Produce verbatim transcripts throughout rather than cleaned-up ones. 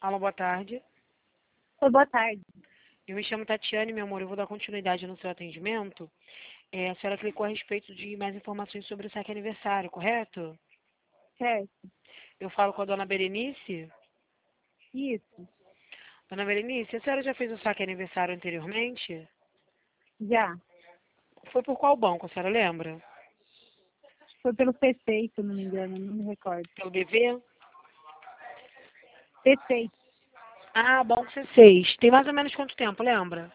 Alô, boa tarde. Oi, boa tarde. Eu me chamo Tatiane, meu amor, eu vou dar continuidade no seu atendimento. É, a senhora clicou a respeito de mais informações sobre o saque aniversário, correto? Certo. Eu falo com a dona Berenice. Isso. Dona Berenice, a senhora já fez o saque aniversário anteriormente? Já. Foi por qual banco, a senhora lembra? Foi pelo P seis, se eu não me engano, não me recordo. Pelo B V? P seis. Ah, banco C seis. Tem mais ou menos quanto tempo, lembra?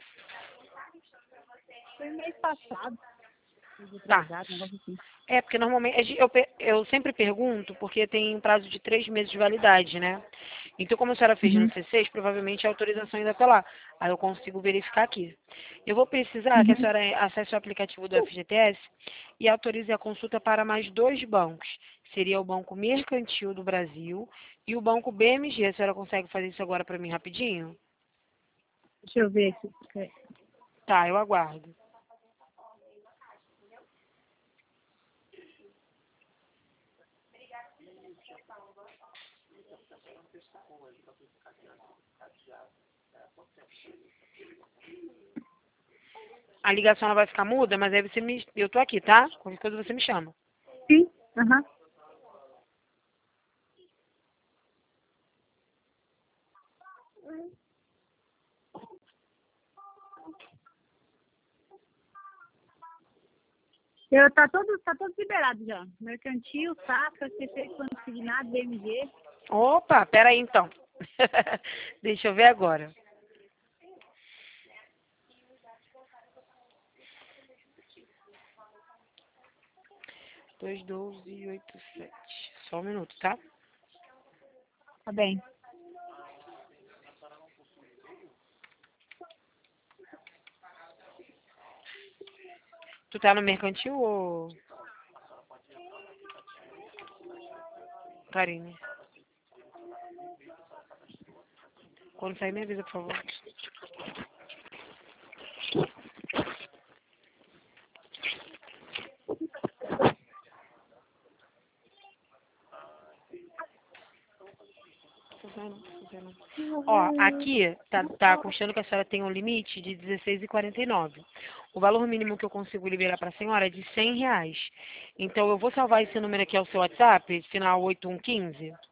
Foi mês passado. Tá. Retrasado, um negócio assim. É, porque normalmente, a gen- eu, pe- eu sempre pergunto, porque tem um prazo de três meses de validade, né? Então, como a senhora fez no Uhum. C seis, provavelmente a autorização ainda está lá. Aí eu consigo verificar aqui. Eu vou precisar que a Uhum. senhora acesse o aplicativo do F G T S e autorize a consulta para mais dois bancos. Seria o Banco Mercantil do Brasil e o Banco B M G. A senhora consegue fazer isso agora para mim rapidinho? Deixa eu ver aqui. Ok. Tá, eu aguardo. A ligação ela vai ficar muda, mas aí você me... Eu tô aqui, tá? Qualquer coisa você me chama. Sim. Aham. Eu, tá todo, tá todo liberado já. Mercantil, Safra, C C consignado, B M G. Opa, pera aí então. Deixa eu ver agora. dois, doze, oito, sete. Só um minuto, tá? Tá bem. Tu tá no mercantil ou... Karine? Quando sair me avisa, por favor. Tô saindo, tô saindo. Ó, aqui tá, tá constando que a senhora tem um limite de dezesseis e quarenta e nove. O valor mínimo que eu consigo liberar para a senhora é de cem reais. Então eu vou salvar esse número aqui ao seu WhatsApp, final oito um um cinco.